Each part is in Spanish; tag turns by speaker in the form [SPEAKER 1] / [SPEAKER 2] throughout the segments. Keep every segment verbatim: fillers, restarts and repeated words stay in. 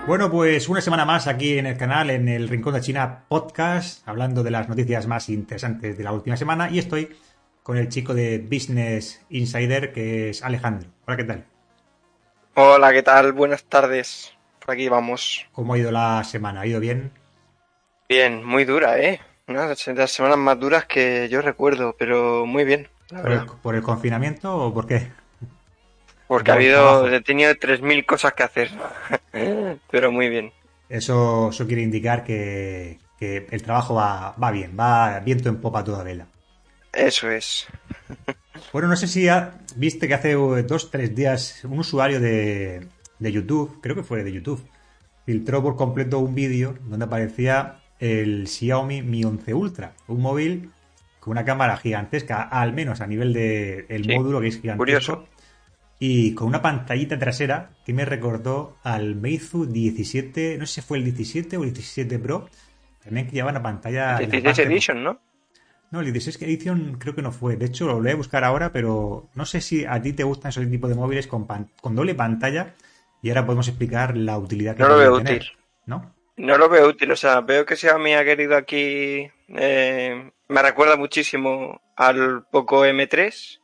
[SPEAKER 1] Bueno, pues una semana más aquí en el canal, en el Rincón de China Podcast, hablando de las noticias más interesantes de la última semana, y estoy con el chico de Business Insider, que es Alejandro. Hola, ¿qué tal?
[SPEAKER 2] Hola, ¿qué tal? Buenas tardes. Por aquí vamos.
[SPEAKER 1] ¿Cómo ha ido la semana? ¿Ha ido bien?
[SPEAKER 2] Bien, muy dura, ¿eh? Una de las semanas más duras que yo recuerdo, pero muy bien, la
[SPEAKER 1] ¿Por el,
[SPEAKER 2] verdad.
[SPEAKER 1] por el confinamiento o por qué? ¿O
[SPEAKER 2] Porque ha
[SPEAKER 1] por
[SPEAKER 2] habido,
[SPEAKER 1] trabajo?
[SPEAKER 2] he tenido tres mil cosas que hacer. Pero muy bien.
[SPEAKER 1] Eso, eso quiere indicar que, que el trabajo va, va bien, va viento en popa a toda vela.
[SPEAKER 2] Eso es.
[SPEAKER 1] Bueno, no sé si ha- viste que hace eh, dos, tres días un usuario de, de YouTube, creo que fue de YouTube, filtró por completo un vídeo donde aparecía el Xiaomi Mi once Ultra, un móvil con una cámara gigantesca, al menos a nivel de el
[SPEAKER 2] Sí,
[SPEAKER 1] módulo que es
[SPEAKER 2] curioso.
[SPEAKER 1] gigantesco, y con una pantallita trasera que me recordó al Meizu diecisiete, no sé si fue el diecisiete o el diecisiete Pro, también que llevaba una pantalla en la
[SPEAKER 2] dieciséis
[SPEAKER 1] parte.
[SPEAKER 2] Edition, ¿no?
[SPEAKER 1] No, el dieciséis Edition creo que no fue. De hecho, lo voy a buscar ahora, pero no sé si a ti te gustan esos tipos de móviles con, pan- con doble pantalla y ahora podemos explicar la utilidad que
[SPEAKER 2] No lo veo
[SPEAKER 1] podían
[SPEAKER 2] útil.
[SPEAKER 1] tener, ¿no?
[SPEAKER 2] No lo veo útil. O sea, veo que Xiaomi ha querido aquí. eh, me recuerda muchísimo al Poco M tres.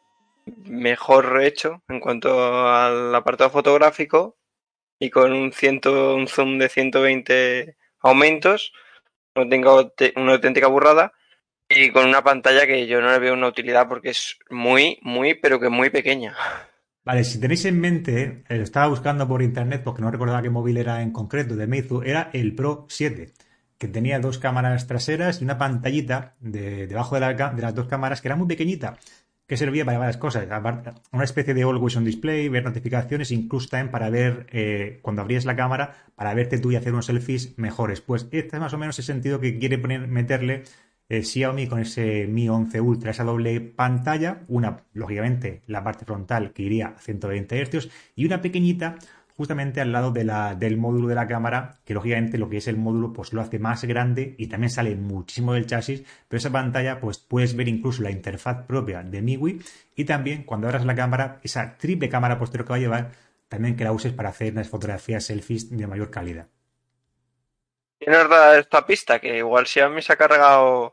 [SPEAKER 2] Mejor hecho en cuanto al apartado fotográfico y con un, ciento, un zoom de ciento veinte aumentos, no tengo una auténtica burrada y con una pantalla que yo no le veo una utilidad porque es muy, muy, pero que muy pequeña.
[SPEAKER 1] Vale, si tenéis en mente, eh, lo estaba buscando por internet porque no recordaba qué móvil era en concreto de Meizu, era el Pro siete, que tenía dos cámaras traseras y una pantallita de, debajo de, la ca- de las dos cámaras que era muy pequeñita, que servía para varias cosas. Aparte, una especie de Always on Display, ver notificaciones, incluso también para ver, eh, cuando abrías la cámara, para verte tú y hacer unos selfies mejores. Pues este es más o menos el sentido que quiere poner, meterle eh, Xiaomi con ese Mi once Ultra, esa doble pantalla, una, lógicamente, la parte frontal que iría a ciento veinte hercios y una pequeñita justamente al lado de la, del módulo de la cámara, que lógicamente lo que es el módulo pues lo hace más grande y también sale muchísimo del chasis, pero esa pantalla pues puedes ver incluso la interfaz propia de M I U I y también cuando abras la cámara, esa triple cámara posterior que va a llevar, también que la uses para hacer unas fotografías selfies de mayor calidad.
[SPEAKER 2] ¿Quién nos da esta pista? Que igual Xiaomi se ha cargado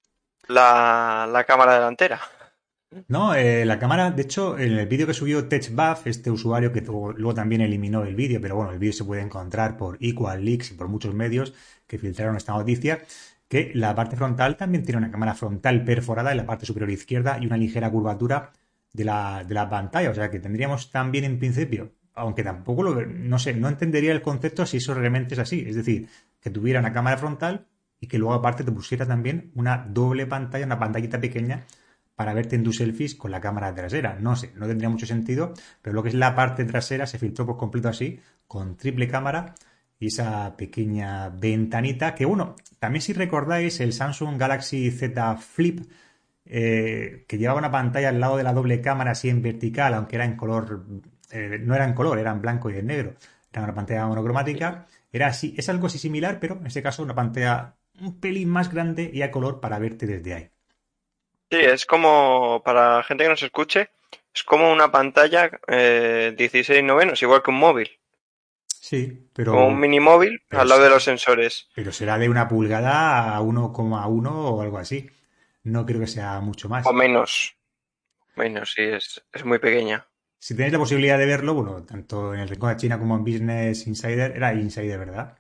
[SPEAKER 2] la, la cámara delantera.
[SPEAKER 1] No, eh, la cámara, de hecho, en el vídeo que subió TechBuff, este usuario que tuvo- luego también eliminó el vídeo, pero bueno, el vídeo se puede encontrar por Equal Leaks y por muchos medios que filtraron esta noticia, que la parte frontal también tiene una cámara frontal perforada en la parte superior izquierda y una ligera curvatura de la, de la pantalla, o sea que tendríamos también en principio, aunque tampoco lo, no sé, no entendería el concepto si eso realmente es así, es decir, que tuviera una cámara frontal y que luego aparte te pusiera también una doble pantalla, una pantallita pequeña para verte en tus selfies con la cámara trasera. No sé, no tendría mucho sentido, pero lo que es la parte trasera se filtró por completo así, con triple cámara y esa pequeña ventanita que, bueno, también si recordáis el Samsung Galaxy Z Flip, eh, que llevaba una pantalla al lado de la doble cámara así en vertical, aunque era en color, eh, no era en color, era en blanco y en negro, era una pantalla monocromática, era así, es algo así similar, pero en este caso una pantalla un pelín más grande y a color para verte desde ahí.
[SPEAKER 2] Sí, es como, para la gente que nos escuche, es como una pantalla eh, dieciséis novenos, igual que un móvil.
[SPEAKER 1] Sí,
[SPEAKER 2] Como un
[SPEAKER 1] pero
[SPEAKER 2] mini móvil
[SPEAKER 1] Pero,
[SPEAKER 2] al lado
[SPEAKER 1] se-
[SPEAKER 2] de los sensores.
[SPEAKER 1] pero será de una pulgada a uno coma uno o algo así. No creo que sea mucho
[SPEAKER 2] O
[SPEAKER 1] más.
[SPEAKER 2] menos. Menos, sí, es, es muy pequeña.
[SPEAKER 1] Si tenéis la posibilidad de verlo, bueno, tanto en el Rincón de China como en Business Insider, era Insider, ¿verdad?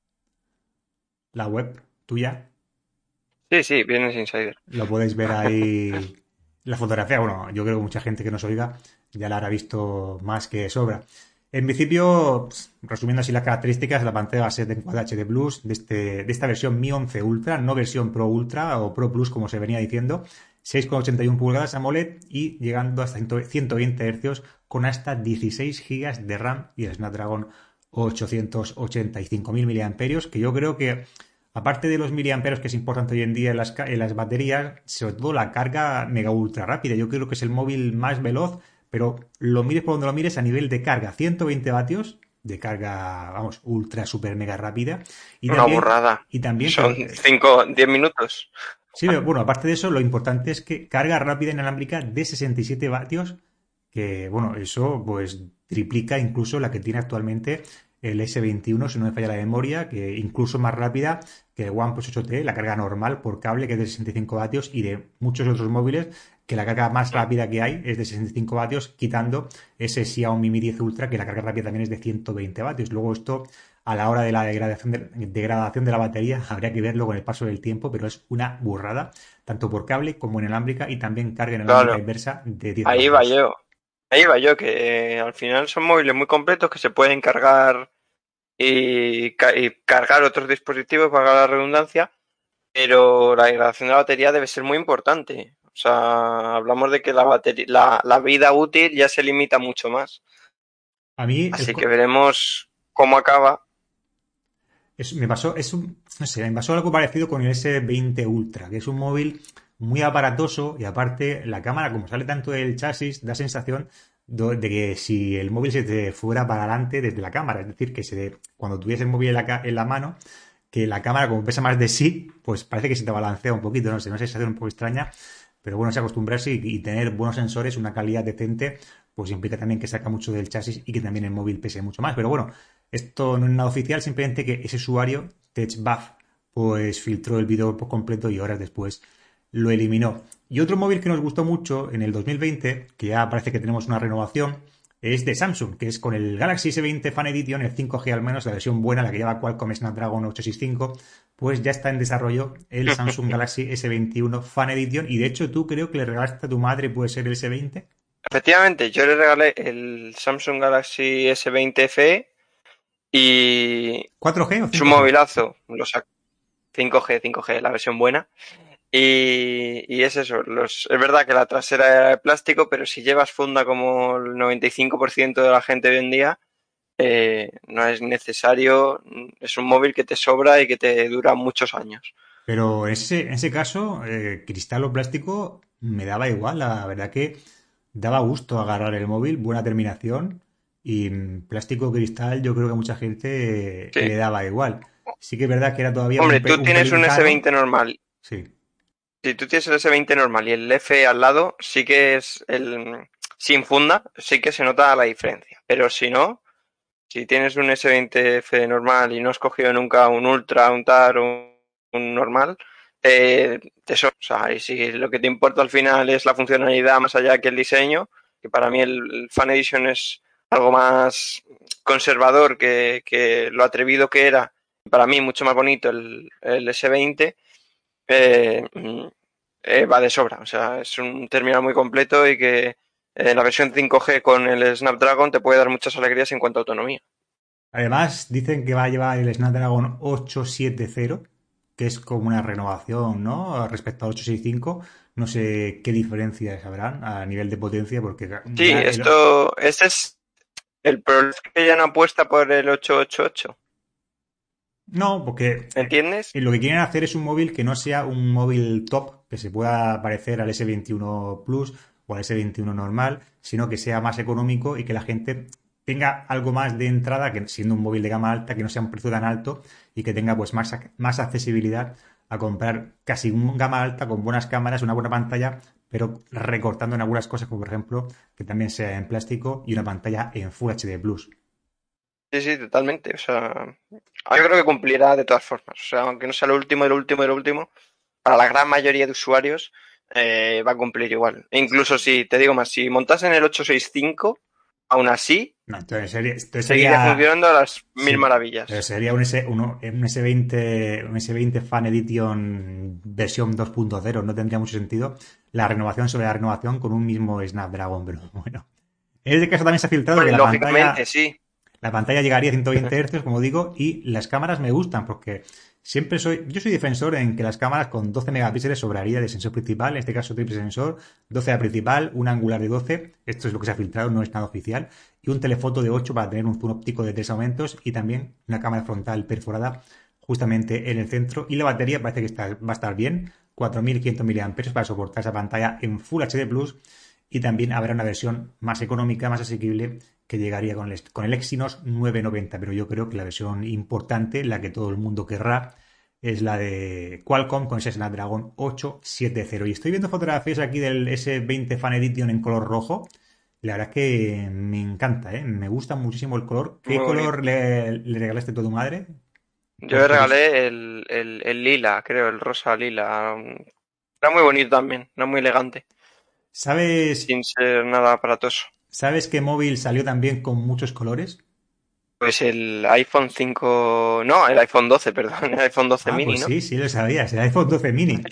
[SPEAKER 1] La web tuya.
[SPEAKER 2] Sí, sí, Business Insider.
[SPEAKER 1] Lo podéis ver ahí. La fotografía, bueno, yo creo que mucha gente que nos oiga ya la habrá visto más que sobra. En principio, pues, resumiendo así las características, la pantalla va a ser de Quad H D Plus de, este, de esta versión Mi once Ultra, no versión Pro Ultra o Pro Plus como se venía diciendo, seis coma ochenta y uno pulgadas AMOLED y llegando hasta ciento veinte hercios con hasta dieciséis gigas de RAM y el Snapdragon ochocientos ochenta y cinco mil miliamperios, que yo creo que aparte de los miliamperios que es importante hoy en día en las, en las baterías, sobre todo la carga mega ultra rápida. Yo creo que es el móvil más veloz, pero lo mires por donde lo mires a nivel de carga. ciento veinte vatios de carga, vamos, ultra, super, mega rápida. Y
[SPEAKER 2] Una
[SPEAKER 1] también,
[SPEAKER 2] burrada.
[SPEAKER 1] y también,
[SPEAKER 2] Son
[SPEAKER 1] claro, eh,
[SPEAKER 2] cinco diez minutos.
[SPEAKER 1] sí, bueno, aparte de eso, lo importante es que carga rápida inalámbrica de sesenta y siete vatios, que, bueno, eso pues triplica incluso la que tiene actualmente el ese veintiuno, si no me falla la memoria, que incluso más rápida que el OnePlus ocho T, la carga normal por cable, que es de sesenta y cinco vatios, y de muchos otros móviles, que la carga más rápida que hay es de sesenta y cinco vatios, quitando ese Xiaomi Mi diez Ultra, que la carga rápida también es de ciento veinte vatios. Luego esto, a la hora de la degradación de, degradación de la batería, habría que verlo con el paso del tiempo, pero es una burrada, tanto por cable como inalámbrica, y también carga inalámbrica
[SPEAKER 2] Claro,
[SPEAKER 1] inversa de diez
[SPEAKER 2] ahí va
[SPEAKER 1] vatios.
[SPEAKER 2] yo. Ahí va yo, que eh, al final son móviles muy completos que se pueden cargar y, ca- y cargar otros dispositivos, para la redundancia, pero la degradación de la batería debe ser muy importante. O sea, hablamos de que la batería, la, la vida útil ya se limita mucho más.
[SPEAKER 1] A mí, el,
[SPEAKER 2] Así que veremos cómo acaba.
[SPEAKER 1] Es, me pasó, es un, no sé, me pasó algo parecido con el ese veinte Ultra, que es un móvil muy aparatoso y aparte la cámara, como sale tanto del chasis, da sensación do- de que si el móvil se te fuera para adelante desde la cámara, es decir, que se te- cuando tuviese el móvil en la, ca- en la mano, que la cámara como pesa más de sí, pues parece que se te balancea un poquito, no sé, no sé, sensación un poco extraña, pero bueno, es acostumbrarse y, y tener buenos sensores, una calidad decente, pues implica también que saca mucho del chasis y que también el móvil pese mucho más, pero bueno, esto no es nada oficial, simplemente que ese usuario, TechBuff, pues filtró el vídeo por completo y horas después lo eliminó. Y otro móvil que nos gustó mucho en el dos mil veinte, que ya parece que tenemos una renovación, es de Samsung, que es con el Galaxy ese veinte Fan Edition, el cinco G al menos, la versión buena, la que lleva Qualcomm Snapdragon ochocientos sesenta y cinco, pues ya está en desarrollo el Samsung Galaxy ese veintiuno Fan Edition. Y de hecho tú creo que le regalaste a tu madre, puede ser el ese veinte.
[SPEAKER 2] Efectivamente, yo le regalé el Samsung Galaxy ese veinte F E y
[SPEAKER 1] ¿cuatro G o
[SPEAKER 2] es un
[SPEAKER 1] cinco G?
[SPEAKER 2] movilazo, lo sac- cinco G, cinco G, la versión buena. Y, y es eso, los, es verdad que la trasera era de plástico, pero si llevas funda como el noventa y cinco por ciento de la gente hoy en día, eh, no es necesario, es un móvil que te sobra y que te dura muchos años.
[SPEAKER 1] Pero en ese, en ese caso, eh, cristal o plástico me daba igual. La verdad que daba gusto agarrar el móvil, buena terminación. Y mm, plástico o cristal, yo creo que a mucha gente eh,
[SPEAKER 2] Sí.
[SPEAKER 1] le daba igual. Sí que es verdad que era todavía un,
[SPEAKER 2] Hombre,
[SPEAKER 1] pe-
[SPEAKER 2] tú
[SPEAKER 1] un
[SPEAKER 2] tienes
[SPEAKER 1] pelín
[SPEAKER 2] un S
[SPEAKER 1] caro.
[SPEAKER 2] veinte normal.
[SPEAKER 1] Sí.
[SPEAKER 2] Si tú tienes el S veinte normal y el F al lado, sí que es el sin funda, sí que se nota la diferencia. Pero si no, si tienes un S veinte F normal y no has cogido nunca un Ultra, un TAR o un, un normal, eh, te so- o sea, y si lo que te importa al final es la funcionalidad más allá que el diseño, que para mí el, el Fan Edition es algo más conservador que, que lo atrevido que era, para mí mucho más bonito el, el S veinte, eh, eh, va de sobra. O sea, es un terminal muy completo y que eh, la versión cinco G con el Snapdragon te puede dar muchas alegrías en cuanto a autonomía.
[SPEAKER 1] Además, dicen que va a llevar el Snapdragon ochocientos setenta, que es como una renovación, ¿no? Respecto al ochocientos sesenta y cinco. No sé qué diferencias habrán a nivel de potencia, porque
[SPEAKER 2] Sí,
[SPEAKER 1] ya el,
[SPEAKER 2] esto, este es el problema, es que ya no apuesta por el ochocientos ochenta y ocho.
[SPEAKER 1] no, porque
[SPEAKER 2] ¿Entiendes?
[SPEAKER 1] eh, lo que quieren hacer es un móvil que no sea un móvil top, que se pueda parecer al ese veintiuno Plus o al ese veintiuno normal, sino que sea más económico y que la gente tenga algo más de entrada, que siendo un móvil de gama alta, que no sea un precio tan alto y que tenga pues más, ac- más accesibilidad a comprar casi un gama alta con buenas cámaras, una buena pantalla, pero recortando en algunas cosas, como por ejemplo que también sea en plástico y una pantalla en Full H D Plus.
[SPEAKER 2] Sí, sí, totalmente. O sea, yo creo que cumplirá de todas formas. O sea, aunque no sea lo último, el último, el último, para la gran mayoría de usuarios eh, va a cumplir igual. E incluso si, te digo más, si montasen el ochocientos sesenta y cinco, aún así,
[SPEAKER 1] No, entonces sería, entonces
[SPEAKER 2] seguiría
[SPEAKER 1] sería
[SPEAKER 2] funcionando a las mil
[SPEAKER 1] sí, pero
[SPEAKER 2] maravillas.
[SPEAKER 1] sería un, S, uno- un S veinte, un S veinte Fan Edition versión dos punto cero. No tendría mucho sentido la renovación sobre la renovación con un mismo Snapdragon, pero bueno. En este caso también se ha filtrado que
[SPEAKER 2] Bueno, y
[SPEAKER 1] la
[SPEAKER 2] lógicamente,
[SPEAKER 1] pantalla
[SPEAKER 2] sí.
[SPEAKER 1] la pantalla llegaría a ciento veinte Hz, como digo, y las cámaras me gustan porque siempre soy, yo soy defensor en que las cámaras con doce megapíxeles sobraría de sensor principal, en este caso triple sensor, doce a principal, un angular de doce, esto es lo que se ha filtrado, no es nada oficial, y un telefoto de ocho para tener un zoom óptico de tres aumentos y también una cámara frontal perforada justamente en el centro, y la batería parece que está, va a estar bien, cuatro mil quinientos miliamperios para soportar esa pantalla en Full H D Plus, y también habrá una versión más económica, más asequible, que llegaría con el, con el Exynos nueve noventa, pero yo creo que la versión importante, la que todo el mundo querrá, es la de Qualcomm con ese Snapdragon ochocientos setenta. Y estoy viendo fotografías aquí del ese veinte Fan Edition en color rojo, La verdad es que me encanta, ¿eh? Me gusta muchísimo el color. ¿Qué
[SPEAKER 2] Muy bonito.
[SPEAKER 1] color le, le regalaste tú a tu madre?
[SPEAKER 2] Yo
[SPEAKER 1] Por
[SPEAKER 2] le
[SPEAKER 1] curiosidad.
[SPEAKER 2] regalé el, el, el lila, creo, el rosa lila. Era muy bonito también, era muy elegante,
[SPEAKER 1] ¿Sabes,
[SPEAKER 2] sin ser nada aparatoso.
[SPEAKER 1] ¿sabes qué móvil salió también con muchos colores?
[SPEAKER 2] Pues el iPhone cinco, no, el iPhone doce, perdón, el iPhone doce
[SPEAKER 1] Ah,
[SPEAKER 2] mini,
[SPEAKER 1] pues
[SPEAKER 2] ¿no?
[SPEAKER 1] sí, sí lo sabías, el iPhone doce mini.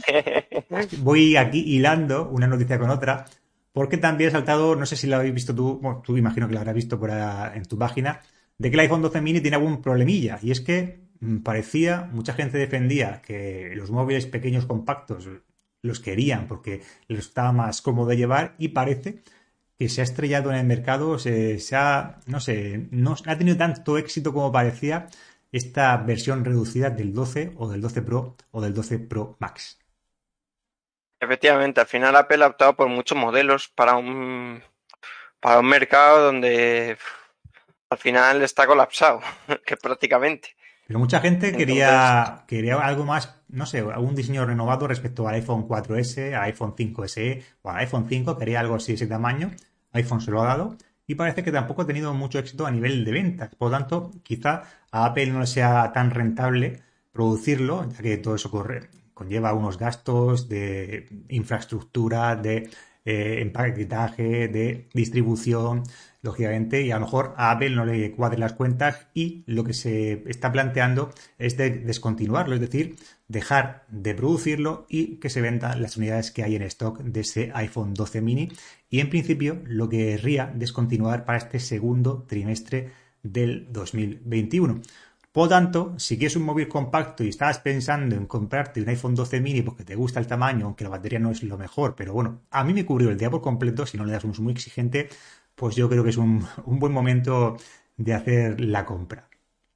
[SPEAKER 1] Es que voy aquí hilando una noticia con otra, porque también ha saltado, no sé si lo habéis visto tú, bueno, tú imagino que lo habrás visto por ahí en tu página, de que el iPhone doce mini tiene algún problemilla, y es que mm, parecía, mucha gente defendía que los móviles pequeños compactos los querían porque les estaba más cómodo de llevar, y parece que se ha estrellado en el mercado, se, se ha, no sé, no ha tenido tanto éxito como parecía esta versión reducida del doce o del doce Pro o del doce Pro Max.
[SPEAKER 2] Efectivamente, al final Apple ha optado por muchos modelos para un, para un mercado donde pf, al final está colapsado, que prácticamente.
[SPEAKER 1] Pero mucha gente
[SPEAKER 2] Entonces,
[SPEAKER 1] quería, quería algo más, no sé, algún diseño renovado respecto al iPhone cuatro ese, al iPhone cinco ese o al iPhone cinco, quería algo así de ese tamaño. iPhone se lo ha dado y parece que tampoco ha tenido mucho éxito a nivel de ventas. Por lo tanto, quizá a Apple no le sea tan rentable producirlo, ya que todo eso corre, conlleva unos gastos de infraestructura, de eh, empaquetaje, de distribución, lógicamente, y a lo mejor a Apple no le cuadren las cuentas y lo que se está planteando es de descontinuarlo, es decir, dejar de producirlo y que se vendan las unidades que hay en stock de ese iPhone doce mini y en principio lo que querría descontinuar para este segundo trimestre del dos mil veintiuno. Por lo tanto, si quieres un móvil compacto y estás pensando en comprarte un iPhone doce mini porque te gusta el tamaño, aunque la batería no es lo mejor, pero bueno, a mí me cubrió el día por completo, si no le das un uso muy exigente, pues yo creo que es un, un buen momento de hacer la compra.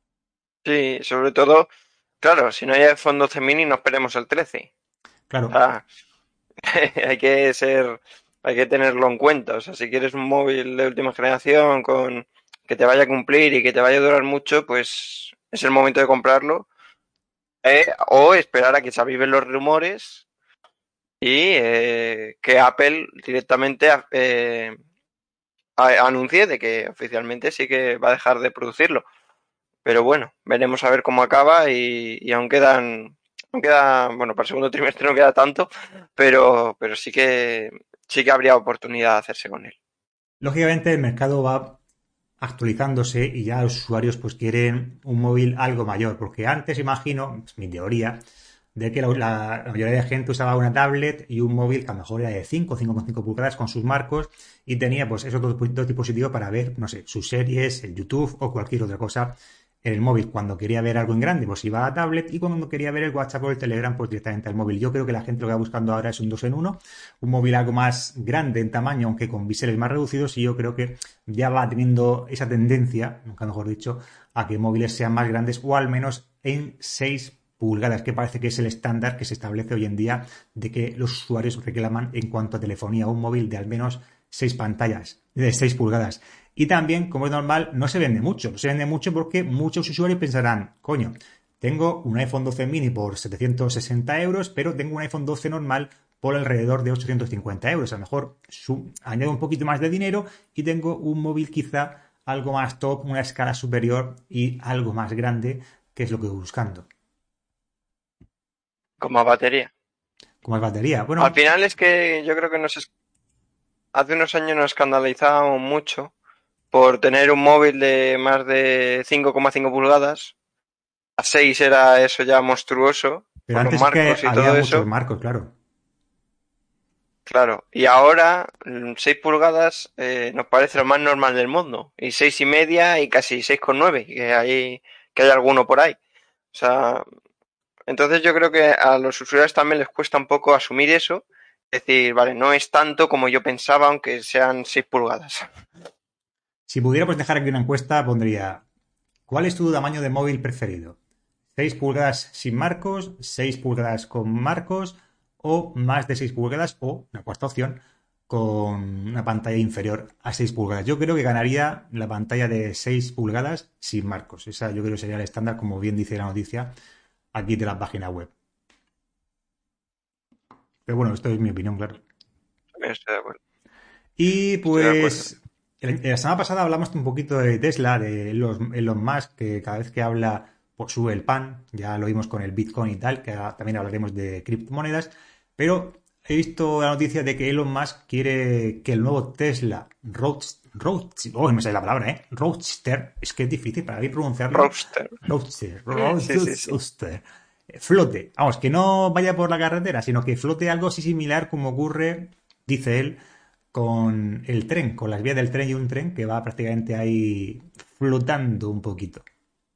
[SPEAKER 2] sí, sobre todo, claro, si no hay iPhone doce mini, no esperemos el trece. O
[SPEAKER 1] Claro,
[SPEAKER 2] sea, hay que ser, hay que tenerlo en cuenta. O sea, si quieres un móvil de última generación con que te vaya a cumplir y que te vaya a durar mucho, pues es el momento de comprarlo. Eh, o esperar a que se aviven los rumores y eh, que Apple directamente eh, a- anuncie de que oficialmente sí que va a dejar de producirlo. Pero bueno, veremos a ver cómo acaba y, y aún quedan, aún queda, bueno, para el segundo trimestre no queda tanto, pero, pero sí que sí que habría oportunidad de hacerse con él.
[SPEAKER 1] lógicamente el mercado va actualizándose y ya los usuarios pues quieren un móvil algo mayor, porque antes imagino, es mi teoría, de que la, la- la mayoría de gente usaba una tablet y un móvil que a lo mejor era de cinco, cinco coma cinco pulgadas con sus marcos y tenía pues esos dos, dos dispositivos para ver, no sé, sus series, el YouTube o cualquier otra cosa en el móvil. Cuando quería ver algo en grande, pues iba a la tablet y cuando quería ver el WhatsApp o el Telegram, pues directamente al móvil. Yo creo que la gente lo que va buscando ahora es un dos en uno, un móvil algo más grande en tamaño, aunque con biseles más reducidos, y yo creo que ya va teniendo esa tendencia, nunca mejor dicho, a que móviles sean más grandes o al menos en seis pulgadas, que parece que es el estándar que se establece hoy en día de que los usuarios reclaman en cuanto a telefonía, un móvil de al menos seis pantallas, de seis pulgadas. Y también, como es normal, no se vende mucho. No se vende mucho porque muchos usuarios pensarán, coño, tengo un iPhone doce mini por setecientos sesenta euros, pero tengo un iPhone doce normal por alrededor de ochocientos cincuenta euros. A lo mejor su, añado un poquito más de dinero y tengo un móvil quizá algo más top, una escala superior y algo más grande, que es lo que voy buscando.
[SPEAKER 2] Con más batería.
[SPEAKER 1] Como es batería.
[SPEAKER 2] Al
[SPEAKER 1] Bueno,
[SPEAKER 2] final es que yo creo que nos es- hace unos años nos escandalizábamos mucho por tener un móvil de más de cinco coma cinco pulgadas. A seis era eso ya monstruoso,
[SPEAKER 1] pero
[SPEAKER 2] por los
[SPEAKER 1] antes es que
[SPEAKER 2] marcos y
[SPEAKER 1] había
[SPEAKER 2] todo
[SPEAKER 1] muchos
[SPEAKER 2] eso.
[SPEAKER 1] marcos, claro.
[SPEAKER 2] Claro, y ahora mm, seis pulgadas eh, nos parece lo más normal del mundo. Y seis y media y casi seis con nueve, que hay, que hay alguno por ahí. O sea, entonces yo creo que a los usuarios también les cuesta un poco asumir eso. Decir, vale, no es tanto como yo pensaba, aunque sean seis pulgadas.
[SPEAKER 1] Si pudiéramos dejar aquí una encuesta, pondría, ¿cuál es tu tamaño de móvil preferido? ¿Seis pulgadas sin marcos, seis pulgadas con marcos o más de seis pulgadas o, una cuarta opción, con una pantalla inferior a seis pulgadas? Yo creo que ganaría la pantalla de seis pulgadas sin marcos. Esa yo creo que sería el estándar, como bien dice la noticia aquí de la página web. Pero bueno, esto es mi opinión, claro.
[SPEAKER 2] También estoy de acuerdo.
[SPEAKER 1] Y
[SPEAKER 2] Estoy de acuerdo.
[SPEAKER 1] pues el- la semana pasada hablamos un poquito de Tesla, de Elon, Elon Musk, que cada vez que habla pues sube el pan, ya lo vimos con el Bitcoin y tal, que ahora también hablaremos de criptomonedas, pero he visto la noticia de que Elon Musk quiere que el nuevo Tesla Roadster, Roadster, oh, me sale la palabra, ¿eh? Roadster, es que es difícil para mí pronunciarlo,
[SPEAKER 2] Roadster.
[SPEAKER 1] Roadster,
[SPEAKER 2] Sí, sí, sí.
[SPEAKER 1] Roadster, flote, vamos, que no vaya por la carretera, sino que flote algo así similar como ocurre, dice él, con el tren, con las vías del tren y un tren que va prácticamente ahí flotando un poquito.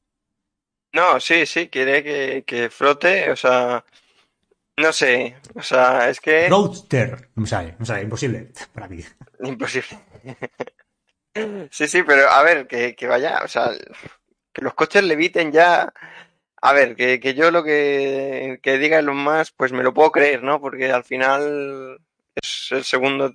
[SPEAKER 2] No, sí, sí, quiere que, que flote, o sea, no sé, o sea, es que
[SPEAKER 1] Roadster, no me sale, no me sale, imposible para mí.
[SPEAKER 2] imposible. Sí, sí, pero a ver, que, que vaya, o sea, que los coches leviten ya. A ver, que, que yo lo que, que diga Elon Musk, pues me lo puedo creer, ¿no? Porque al final es el segundo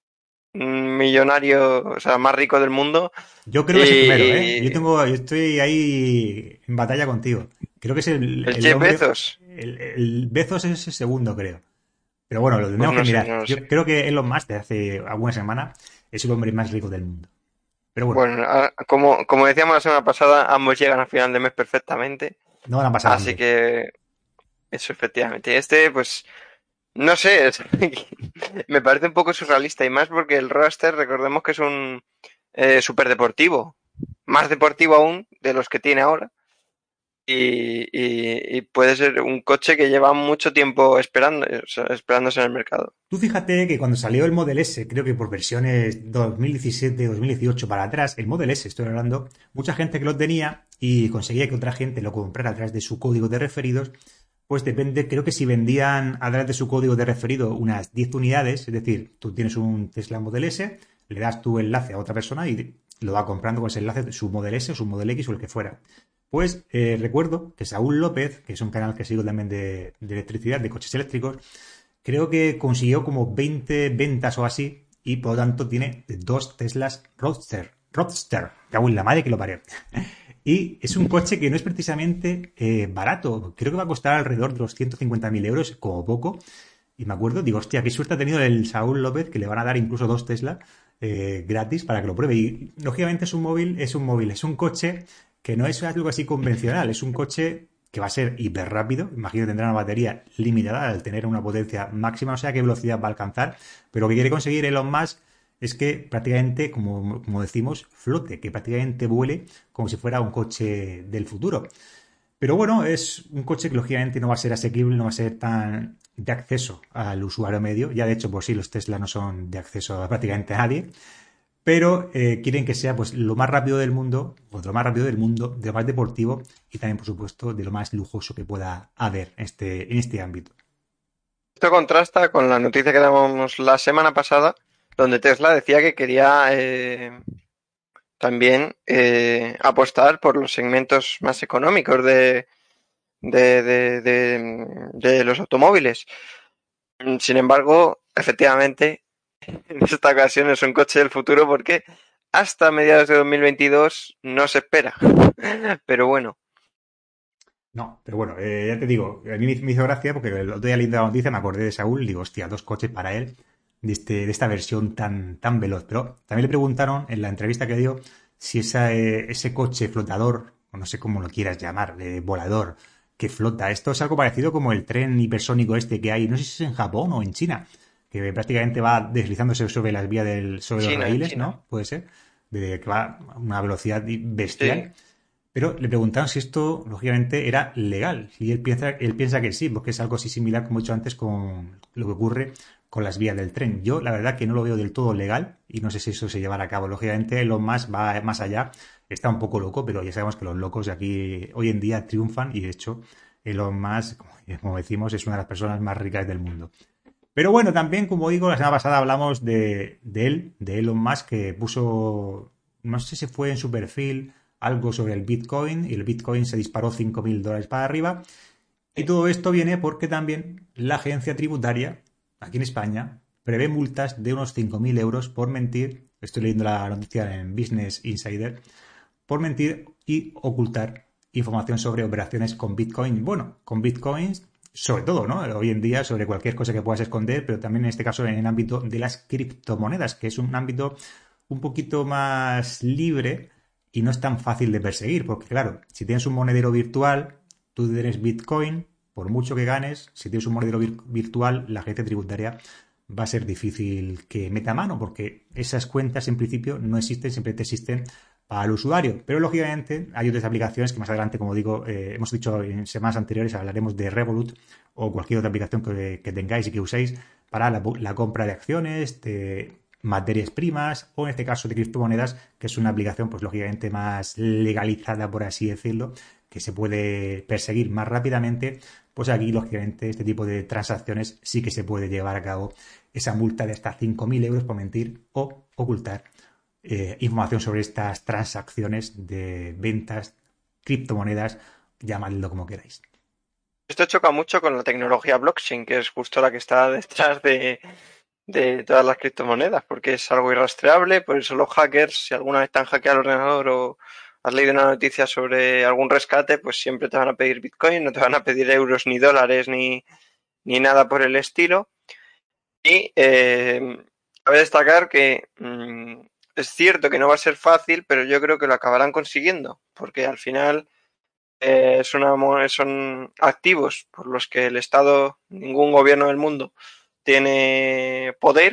[SPEAKER 2] millonario, o sea, más rico del mundo.
[SPEAKER 1] Yo creo que es el primero, ¿eh?
[SPEAKER 2] Y
[SPEAKER 1] Yo tengo, yo estoy ahí en batalla contigo. Creo que es el,
[SPEAKER 2] el
[SPEAKER 1] el
[SPEAKER 2] Jeff
[SPEAKER 1] hombre,
[SPEAKER 2] Bezos,
[SPEAKER 1] el, el Bezos es el segundo, creo. Pero bueno, lo
[SPEAKER 2] pues
[SPEAKER 1] tendremos que
[SPEAKER 2] no sé,
[SPEAKER 1] mirar.
[SPEAKER 2] no lo
[SPEAKER 1] Yo
[SPEAKER 2] sé.
[SPEAKER 1] creo que Elon Musk, de hace alguna semana, es el hombre más rico del mundo. Pero bueno,
[SPEAKER 2] Bueno, a- como, como decíamos la semana pasada, ambos llegan a final de mes perfectamente.
[SPEAKER 1] no van a pasar
[SPEAKER 2] Así
[SPEAKER 1] hambre.
[SPEAKER 2] que eso efectivamente. Este, pues, no sé, es- me parece un poco surrealista y más porque el roster, recordemos que es un eh, súper deportivo, más deportivo aún de los que tiene ahora. Y, y- y puede ser un coche que lleva mucho tiempo esperando, o sea, esperándose en el mercado.
[SPEAKER 1] Tú fíjate que cuando salió el Model S, creo que por versiones dos mil diecisiete, dos mil dieciocho para atrás, el Model S, estoy hablando, mucha gente que lo tenía y conseguía que otra gente lo comprara a través de su código de referidos, pues depende, creo que si vendían a través de su código de referido unas diez unidades, es decir, tú tienes un Tesla Model S, le das tu enlace a otra persona y lo va comprando con ese enlace su Model S o su Model X o el que fuera. Pues eh, recuerdo que Saúl López, que es un canal que sigo también de, de electricidad, de coches eléctricos, creo que consiguió como veinte ventas o así y por lo tanto tiene dos Teslas Roadster. Roadster, cago en la madre que lo parió. Y es un coche que no es precisamente eh, barato. Creo que va a costar alrededor de los ciento cincuenta mil euros, como poco. Y me acuerdo, digo, hostia, qué suerte ha tenido el Saúl López que le van a dar incluso dos Tesla eh, gratis para que lo pruebe. Y lógicamente es un móvil, es un móvil, es un coche que no es algo así convencional, es un coche que va a ser hiper rápido. Imagino que tendrá una batería limitada al tener una potencia máxima, no sé a qué velocidad va a alcanzar. Pero lo que quiere conseguir Elon Musk es que prácticamente, como, como decimos, flote, que prácticamente vuele como si fuera un coche del futuro. Pero bueno, es un coche que lógicamente no va a ser asequible, no va a ser tan de acceso al usuario medio. Ya de hecho, por sí, los Tesla no son de acceso a prácticamente a nadie. Pero eh, quieren que sea pues lo más rápido del mundo, o de lo más rápido del mundo, de lo más deportivo y también, por supuesto, de lo más lujoso que pueda haber en este, en este ámbito.
[SPEAKER 2] Esto contrasta con la noticia que damos la semana pasada, donde Tesla decía que quería eh, también eh, apostar por los segmentos más económicos de, de, de, de, de los automóviles. Sin embargo, efectivamente, en esta ocasión es un coche del futuro porque hasta mediados de dos mil veintidós no se espera. Pero bueno,
[SPEAKER 1] No, pero bueno, eh, ya te digo, a mí me hizo gracia porque el otro día leyendo la noticia me acordé de Saúl y digo, hostia, dos coches para él de, este, de esta versión tan, tan veloz. Pero también le preguntaron en la entrevista que dio si esa, eh, ese coche flotador, o no sé cómo lo quieras llamar, de volador, que flota, esto es algo parecido como el tren hipersónico este que hay, no sé si es en Japón o en China, que prácticamente va deslizándose sobre las vías del, sobre los
[SPEAKER 2] China, en
[SPEAKER 1] raíles,
[SPEAKER 2] China.
[SPEAKER 1] ¿no? Puede ser, de que va a una velocidad
[SPEAKER 2] Sí.
[SPEAKER 1] bestial. Pero le preguntaron si esto, lógicamente, era legal. Y él piensa, él piensa que sí, porque es algo así similar, como he dicho antes, con lo que ocurre con las vías del tren. Yo, la verdad, que no lo veo del todo legal y no sé si eso se llevará a cabo. Lógicamente, lo más va más allá. Está un poco loco, pero ya sabemos que los locos de aquí hoy en día triunfan y, de hecho, Elon Musk, como decimos, es una de las personas más ricas del mundo. Pero bueno, también, como digo, la semana pasada hablamos de, de él, de Elon Musk, que puso, no sé si fue en su perfil, algo sobre el Bitcoin, y el Bitcoin se disparó cinco mil dólares para arriba. Y
[SPEAKER 2] Sí.
[SPEAKER 1] todo esto viene porque también la agencia tributaria, aquí en España, prevé multas de unos cinco mil euros por mentir, estoy leyendo la noticia en Business Insider, por mentir y ocultar información sobre operaciones con Bitcoin. Bueno, con Bitcoins sobre todo, ¿no? Hoy en día, sobre cualquier cosa que puedas esconder, pero también en este caso en el ámbito de las criptomonedas, que es un ámbito un poquito más libre y no es tan fácil de perseguir, porque claro, si tienes un monedero virtual, tú tienes Bitcoin, por mucho que ganes, si tienes un monedero vir- virtual, la agencia tributaria va a ser difícil que meta mano, porque esas cuentas en principio no existen, simplemente existen para el usuario. Pero lógicamente hay otras aplicaciones que más adelante, como digo, eh, hemos dicho en semanas anteriores, hablaremos de Revolut o cualquier otra aplicación que, que tengáis y que uséis para la, la compra de acciones, de materias primas o en este caso de criptomonedas, que es una aplicación pues lógicamente más legalizada, por así decirlo, que se puede perseguir más rápidamente, pues aquí lógicamente este tipo de transacciones sí que se puede llevar a cabo esa multa de hasta cinco mil euros por mentir o ocultar eh, información sobre estas transacciones de ventas, criptomonedas, llamadlo como queráis.
[SPEAKER 2] Esto choca mucho con la tecnología blockchain, que es justo la que está detrás de, de todas las criptomonedas, porque es algo irrastreable, por eso los hackers, si alguna vez te han hackeado el ordenador o has leído una noticia sobre algún rescate, pues siempre te van a pedir Bitcoin, no te van a pedir euros ni dólares ni, ni nada por el estilo. Y eh, cabe destacar que mmm, es cierto que no va a ser fácil, pero yo creo que lo acabarán consiguiendo, porque al final eh, es una, son activos por los que el Estado, ningún gobierno del mundo, tiene poder,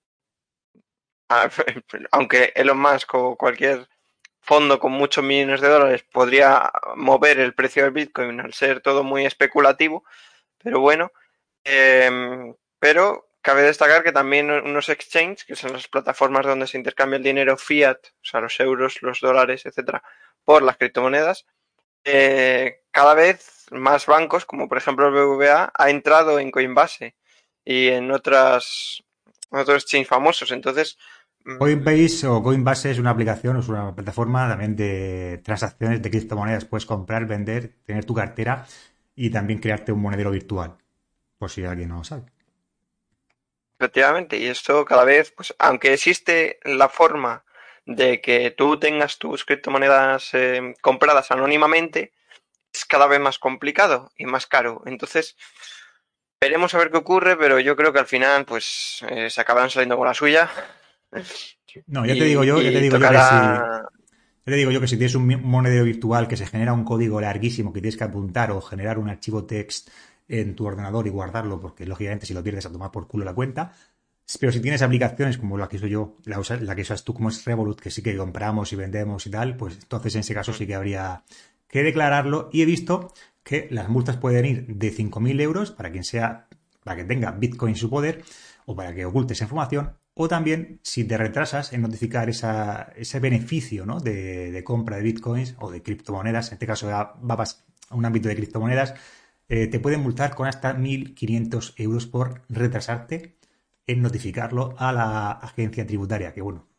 [SPEAKER 2] aunque Elon Musk o cualquier fondo con muchos millones de dólares podría mover el precio del Bitcoin al ser todo muy especulativo, pero bueno, eh, pero cabe destacar que también unos exchanges, que son las plataformas donde se intercambia el dinero fiat, o sea, los euros, los dólares, etcétera, por las criptomonedas, eh, cada vez más bancos, como por ejemplo el B B V A, ha entrado en Coinbase y en otras otros exchanges famosos. Entonces, mmm,
[SPEAKER 1] Coinbase o Coinbase es una aplicación, es una plataforma también de transacciones de criptomonedas. Puedes comprar, vender, tener tu cartera y también crearte un monedero virtual, por si alguien no lo sabe.
[SPEAKER 2] efectivamente, y esto cada vez, pues aunque existe la forma de que tú tengas tus criptomonedas eh, compradas anónimamente, es cada vez más complicado y más caro. Entonces, veremos a ver qué ocurre, pero yo creo que al final, pues, eh, se acabarán saliendo con la suya
[SPEAKER 1] No, ya te digo yo, ya te
[SPEAKER 2] y, y
[SPEAKER 1] digo yo que si,
[SPEAKER 2] tocará.
[SPEAKER 1] ya te digo yo que si tienes un monedero virtual que se genera un código larguísimo que tienes que apuntar o generar un archivo text en tu ordenador y guardarlo, porque lógicamente si lo pierdes a tomar por culo la cuenta. Pero si tienes aplicaciones como la que uso yo, la, usa, la que usas tú como es Revolut, que sí que compramos y vendemos y tal, pues entonces en ese caso sí que habría que declararlo. Y he visto que las multas pueden ir de cinco mil euros para quien sea, para que tenga Bitcoin en su poder o para que oculte esa información. O también si te retrasas en notificar esa, ese beneficio, ¿no? de, de, compra de bitcoins o de criptomonedas, en este caso va, va a un ámbito de criptomonedas, eh, te pueden multar con hasta mil quinientos euros por retrasarte en notificarlo a la agencia tributaria, que bueno,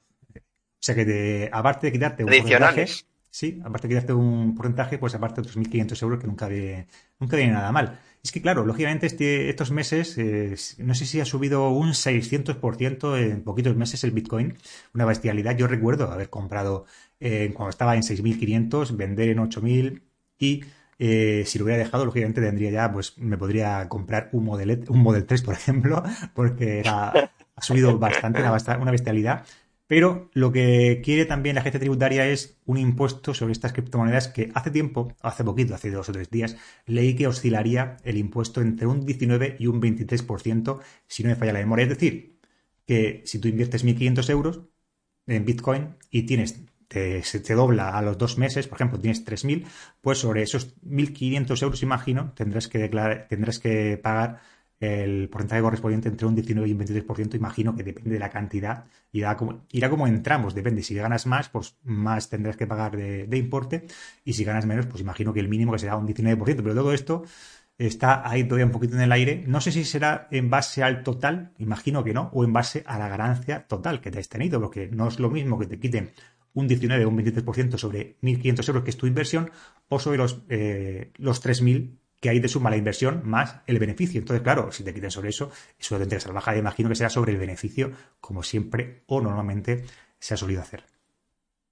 [SPEAKER 1] o sea que te, aparte de quitarte un porcentaje,
[SPEAKER 2] Adicionales.
[SPEAKER 1] sí, aparte de quitarte un porcentaje, pues aparte otros mil quinientos euros que nunca viene, nunca viene nada mal. Es que claro, lógicamente este, estos meses, eh, no sé si ha subido un seiscientos por ciento en poquitos meses el Bitcoin, una bestialidad. Yo recuerdo haber comprado eh, cuando estaba en seis mil quinientos, vender en ocho mil y eh, si lo hubiera dejado, lógicamente tendría ya, pues me podría comprar un Model, un Model tres, por ejemplo, porque era, ha subido bastante, una, una bestialidad. Pero lo que quiere también la agencia tributaria es un impuesto sobre estas criptomonedas que hace tiempo, hace poquito, hace dos o tres días, leí que oscilaría el impuesto entre un diecinueve y un veintitrés por ciento, si no me falla la memoria. Es decir, que si tú inviertes mil quinientos euros en Bitcoin y tienes te, se te dobla a los dos meses, por ejemplo, tienes tres mil, pues sobre esos mil quinientos euros, imagino, tendrás que, declarar, tendrás que pagar el porcentaje correspondiente entre un diecinueve y un veintitrés por ciento, imagino que depende de la cantidad, irá como, irá como en tramos, depende, si ganas más, pues más tendrás que pagar de, de importe, y si ganas menos, pues imagino que el mínimo que será un diecinueve por ciento, pero todo esto está ahí todavía un poquito en el aire. No sé si será en base al total, imagino que no, o en base a la ganancia total que te has tenido, porque no es lo mismo que te quiten un diecinueve o un veintitrés por ciento sobre mil quinientos euros que es tu inversión o sobre los, eh, los tres mil que hay de suma la inversión más el beneficio. Entonces, claro, si te quitan sobre eso, eso tendrás que salvaje. Imagino que será sobre el beneficio, como siempre o normalmente se ha solido hacer.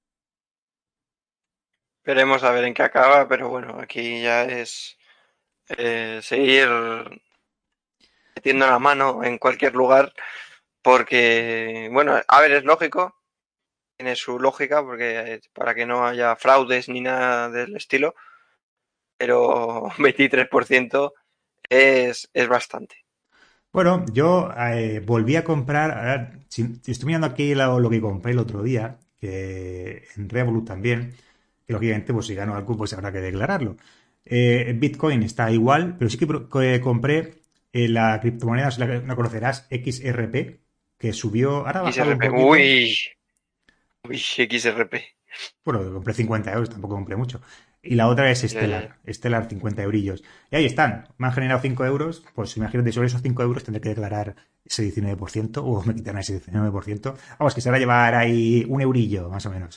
[SPEAKER 2] Veremos a ver en qué acaba, pero bueno, aquí ya es eh, seguir metiendo la mano en cualquier lugar porque, bueno, a ver, es lógico, tiene su lógica porque eh, para que no haya fraudes ni nada del estilo, pero veintitrés por ciento es, es bastante.
[SPEAKER 1] Bueno, yo eh, volví a comprar, ahora, si- si estoy mirando aquí lo, lo que compré el otro día, que en Revolut también, que lógicamente pues si gano algo pues habrá que declararlo. Eh, Bitcoin está igual, pero sí que pro- que compré eh, la criptomoneda, no sé si la, la conocerás, X R P, que subió, ahora ha bajado un
[SPEAKER 2] X R P,
[SPEAKER 1] poquito.
[SPEAKER 2] uy, uy, X R P.
[SPEAKER 1] Bueno, compré cincuenta euros, tampoco compré mucho. Y la otra es
[SPEAKER 2] Ya, ya, ya.
[SPEAKER 1] Stellar, Stellar cincuenta eurillos. Y ahí están, me han generado cinco euros, pues imagínate, sobre esos cinco euros tendré que declarar ese diecinueve por ciento o me quitarán ese diecinueve por ciento. Vamos, que se va a llevar ahí un eurillo, más o menos.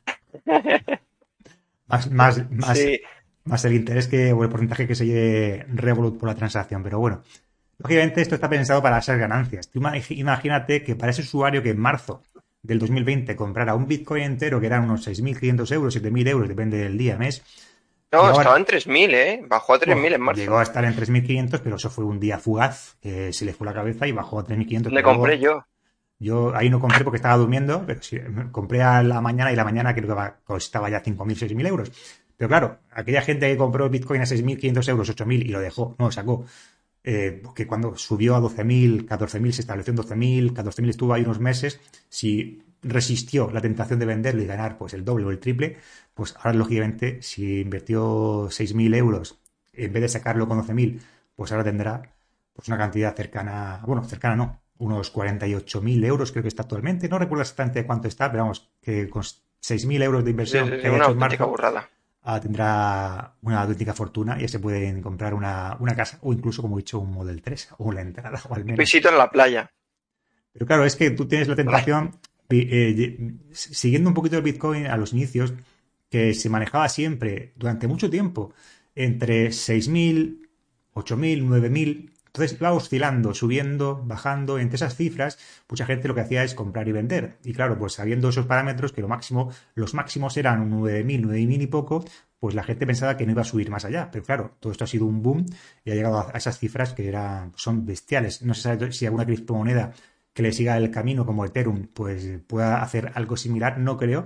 [SPEAKER 1] Más, más, más,
[SPEAKER 2] Sí,
[SPEAKER 1] más el interés que, o el porcentaje que se lleve Revolut por la transacción. Pero bueno, lógicamente esto está pensado para esas ganancias. Tú imagínate que para ese usuario que en marzo del dos mil veinte comprara un Bitcoin entero, que eran unos seis mil quinientos euros, siete mil euros, depende del día, mes, y
[SPEAKER 2] no, estaba
[SPEAKER 1] ahora
[SPEAKER 2] en tres mil, ¿eh? Bajó a tres
[SPEAKER 1] oh,
[SPEAKER 2] mil en
[SPEAKER 1] llegó
[SPEAKER 2] marzo.
[SPEAKER 1] a estar en tres mil quinientos, pero eso fue un día fugaz, que se le fue la cabeza y bajó a tres mil quinientos,
[SPEAKER 2] ¿Dónde
[SPEAKER 1] pero
[SPEAKER 2] compré
[SPEAKER 1] luego
[SPEAKER 2] yo?
[SPEAKER 1] yo ahí no compré porque estaba durmiendo, pero sí, compré a la mañana y la mañana creo que costaba ya cinco mil, seis mil euros. Pero claro, aquella gente que compró Bitcoin a seis mil quinientos euros, ocho mil y lo dejó, no lo sacó, eh, que cuando subió a doce mil, catorce mil, se estableció en doce mil, catorce mil estuvo ahí unos meses, si resistió la tentación de venderlo y ganar pues el doble o el triple, pues ahora lógicamente si invirtió seis mil euros en vez de sacarlo con doce mil, pues ahora tendrá pues una cantidad cercana, bueno, cercana no, unos cuarenta y ocho mil euros creo que está actualmente, no recuerdo exactamente cuánto está, pero vamos, que con seis mil euros de
[SPEAKER 2] Sí,
[SPEAKER 1] inversión
[SPEAKER 2] sí,
[SPEAKER 1] que
[SPEAKER 2] sí,
[SPEAKER 1] haya
[SPEAKER 2] una
[SPEAKER 1] hecho en
[SPEAKER 2] auténtica
[SPEAKER 1] marzo,
[SPEAKER 2] burrada.
[SPEAKER 1] ah, tendrá una auténtica fortuna y se pueden comprar una, una casa o incluso, como he dicho, un Model tres o la entrada o al
[SPEAKER 2] Un
[SPEAKER 1] menos.
[SPEAKER 2] pisito en la playa.
[SPEAKER 1] Pero claro, es que tú tienes la tentación, eh, siguiendo un poquito el Bitcoin a los inicios, que se manejaba siempre durante mucho tiempo entre seis mil, ocho mil, nueve mil. Entonces iba oscilando, subiendo, bajando. Entre esas cifras, mucha gente lo que hacía es comprar y vender. Y claro, pues sabiendo esos parámetros, que lo máximo, los máximos eran nueve mil, nueve mil y poco, pues la gente pensaba que no iba a subir más allá. Pero claro, todo esto ha sido un boom y ha llegado a esas cifras que eran, son bestiales. No se sabe si alguna criptomoneda que le siga el camino como Ethereum, pues pueda hacer algo similar, no creo,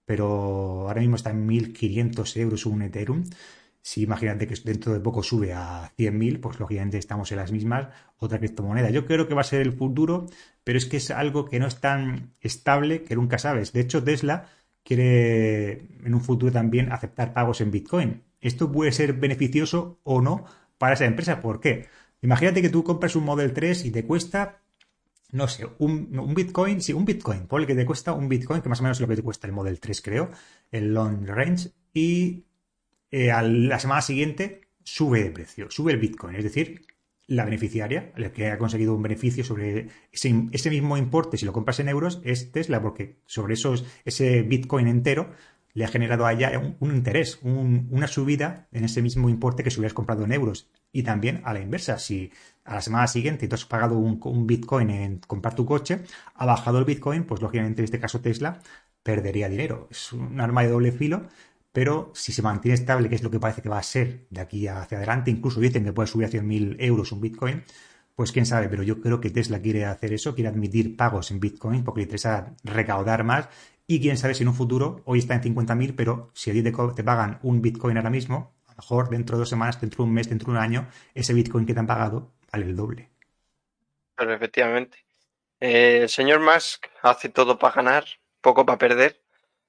[SPEAKER 1] pero ahora mismo está en mil quinientos euros un Ethereum. Si imagínate que dentro de poco sube a cien mil, pues lógicamente estamos en las mismas, otra criptomoneda. Yo creo que va a ser el futuro, pero es que es algo que no es tan estable que nunca sabes. De hecho, Tesla quiere en un futuro también aceptar pagos en Bitcoin. Esto puede ser beneficioso o no para esa empresa. ¿Por qué? Imagínate que tú compras un Model tres y te cuesta no sé, un, un Bitcoin, sí, un Bitcoin, ponle que te cuesta un Bitcoin, que más o menos es lo que te cuesta el Model tres, creo, el Long Range, y eh, a la semana siguiente sube de precio, sube el Bitcoin, es decir, la beneficiaria, la que ha conseguido un beneficio sobre ese, ese mismo importe, si lo compras en euros, es Tesla, porque sobre esos, ese Bitcoin entero le ha generado a ella un, un interés, un, una subida en ese mismo importe que si hubieras comprado en euros. Y también a la inversa, si a la semana siguiente tú has pagado un, un Bitcoin en comprar tu coche, ha bajado el Bitcoin, pues lógicamente en este caso Tesla perdería dinero. Es un arma de doble filo, pero si se mantiene estable, que es lo que parece que va a ser de aquí hacia adelante, incluso dicen que puede subir a cien mil euros un Bitcoin, pues quién sabe, pero yo creo que Tesla quiere hacer eso, quiere admitir pagos en Bitcoin porque le interesa recaudar más y quién sabe si en un futuro, hoy está en cincuenta mil, pero si a ti te, te pagan un Bitcoin ahora mismo, a lo mejor dentro de dos semanas, dentro de un mes, dentro de un año, ese Bitcoin que te han pagado vale el doble.
[SPEAKER 2] Pero efectivamente. Eh, el señor Musk hace todo para ganar, poco para perder.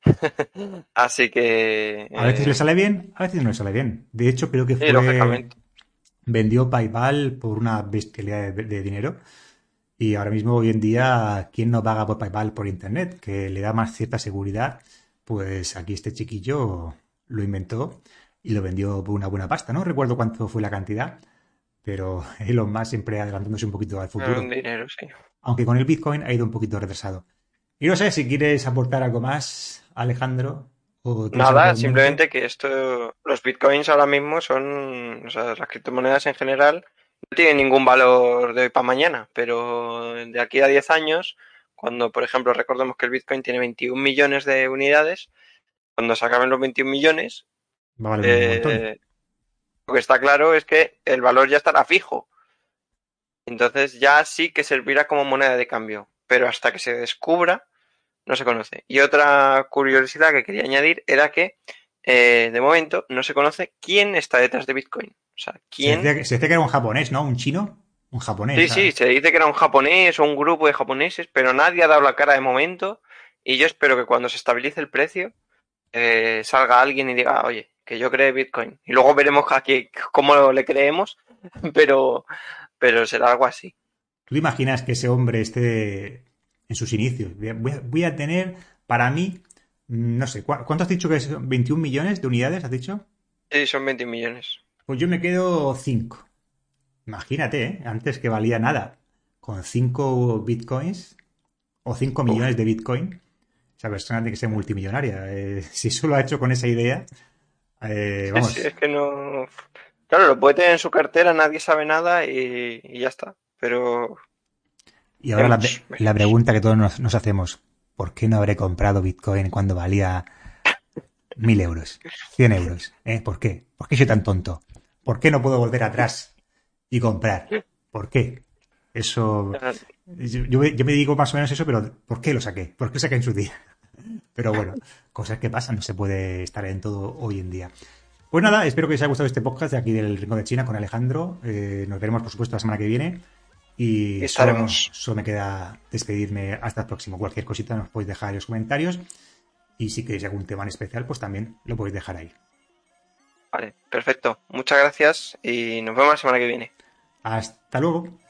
[SPEAKER 2] Así que,
[SPEAKER 1] A veces le
[SPEAKER 2] eh,
[SPEAKER 1] sale bien, a veces no le sale bien. De hecho, creo que
[SPEAKER 2] sí,
[SPEAKER 1] fue
[SPEAKER 2] lógicamente.
[SPEAKER 1] vendió PayPal por una bestialidad de, de dinero. Y ahora mismo, hoy en día, ¿quién no paga por PayPal por Internet? Que le da más cierta seguridad. Pues aquí este chiquillo lo inventó y lo vendió por una buena pasta. No recuerdo cuánto fue la cantidad, pero Elon Musk siempre adelantándose un poquito al
[SPEAKER 2] Un
[SPEAKER 1] futuro.
[SPEAKER 2] dinero, sí.
[SPEAKER 1] Aunque con el Bitcoin ha ido un poquito retrasado. Y no sé si quieres aportar algo más, Alejandro, o tienes algo
[SPEAKER 2] Nada,
[SPEAKER 1] en mente.
[SPEAKER 2] simplemente que esto, los bitcoins ahora mismo son, o sea, las criptomonedas en general no tienen ningún valor de hoy para mañana, pero de aquí a diez años, cuando, por ejemplo, recordemos que el bitcoin tiene veintiún millones de unidades, cuando se acaben los veintiún millones,
[SPEAKER 1] Va a valer un montón.
[SPEAKER 2] eh, Lo que está claro es que el valor ya estará fijo. Entonces ya sí que servirá como moneda de cambio. Pero hasta que se descubra, no se conoce. Y otra curiosidad que quería añadir era que eh, de momento no se conoce quién está detrás de Bitcoin. O sea,
[SPEAKER 1] Se decía,
[SPEAKER 2] quién.
[SPEAKER 1] que- se decía que era un japonés, ¿no? Un chino. Un japonés.
[SPEAKER 2] Sí, sí,
[SPEAKER 1] ¿Sabes?
[SPEAKER 2] se dice que era un japonés o un grupo de japoneses, pero nadie ha dado la cara de momento. Y yo espero que cuando se estabilice el precio, eh, salga alguien y diga, oye, que yo creé Bitcoin. Y luego veremos aquí cómo le creemos, pero, pero será algo así.
[SPEAKER 1] ¿Tú te imaginas que ese hombre esté en sus inicios? Voy a, voy a- voy a tener, para mí, mm, no sé, ¿cu- ¿cuánto has dicho que es? ¿veintiún millones de unidades, has dicho?
[SPEAKER 2] Sí, son veinte millones.
[SPEAKER 1] Pues yo me quedo cinco. Imagínate, ¿eh? Antes que valía nada. Con cinco bitcoins o cinco
[SPEAKER 2] Uf,
[SPEAKER 1] millones de bitcoin, esa persona tiene que ser multimillonaria. Eh, si eso lo ha hecho con esa idea, eh,
[SPEAKER 2] sí, sí,
[SPEAKER 1] vamos.
[SPEAKER 2] es que no. Claro, lo puede tener en su cartera, nadie sabe nada y, y ya está. Pero
[SPEAKER 1] Y ahora la,
[SPEAKER 2] veremos,
[SPEAKER 1] la
[SPEAKER 2] veremos.
[SPEAKER 1] pregunta que todos nos, nos hacemos, ¿por qué no habré comprado bitcoin cuando valía mil euros, cien euros? ¿Eh? ¿Por qué? ¿Por qué soy tan tonto? ¿Por qué no puedo volver atrás y comprar? ¿Por qué? Eso, yo, yo me, yo me digo más o menos eso, pero ¿por qué lo saqué? ¿Por qué lo saqué en su día? Pero bueno, cosas que pasan, no se puede estar en todo hoy en día. Pues nada, espero que os haya gustado este podcast de aquí del Rincón de China con Alejandro. Eh, nos veremos, por supuesto, la semana que viene.
[SPEAKER 2] Y
[SPEAKER 1] Y solo,
[SPEAKER 2] estaremos.
[SPEAKER 1] solo me queda despedirme hasta el próximo. Cualquier cosita nos podéis dejar en los comentarios. Y si queréis algún tema en especial, pues también lo podéis dejar ahí.
[SPEAKER 2] Vale, perfecto. Muchas gracias y nos vemos la semana que viene.
[SPEAKER 1] Hasta luego.